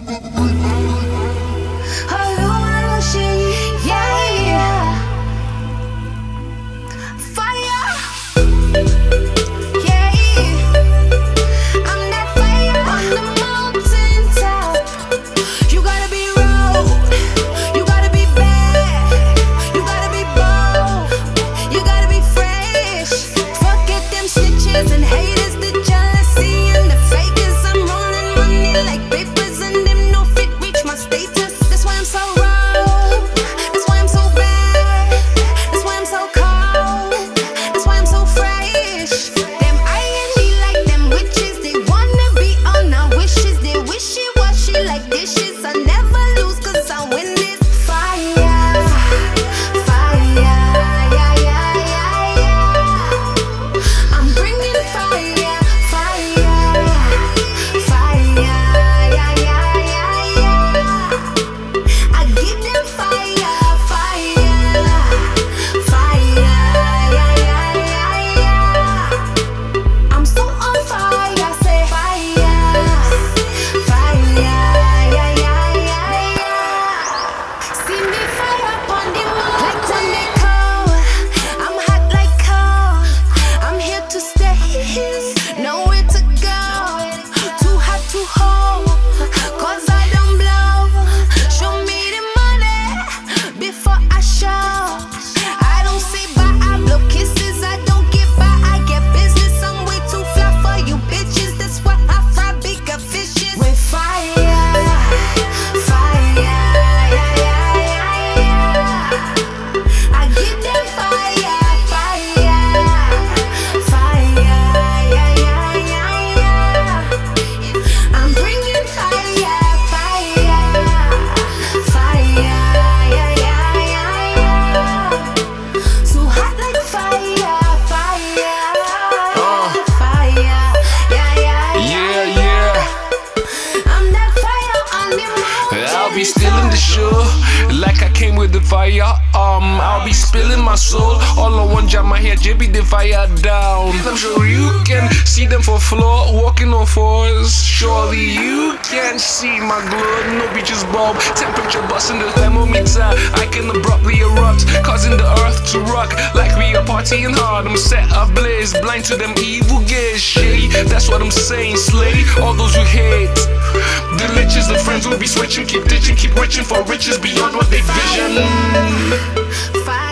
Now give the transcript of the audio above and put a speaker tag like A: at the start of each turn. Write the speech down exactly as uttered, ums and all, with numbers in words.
A: be stealing the show like I came with the fire. Um, I'll be spilling my soul all on one jam. My hair, J B the fire down. I'm sure you can see them for floor, walking on fours. Surely you can see my glow. No beaches bulb, temperature busting the thermometer. I can abruptly erupt, causing the earth to rock like we are partying hard. I'm set ablaze, blind to them evil gaze. Shady, that's what I'm saying. Slay all those who hate. The liches, the friends will be switching, keep ditching, keep reaching for riches beyond what they vision.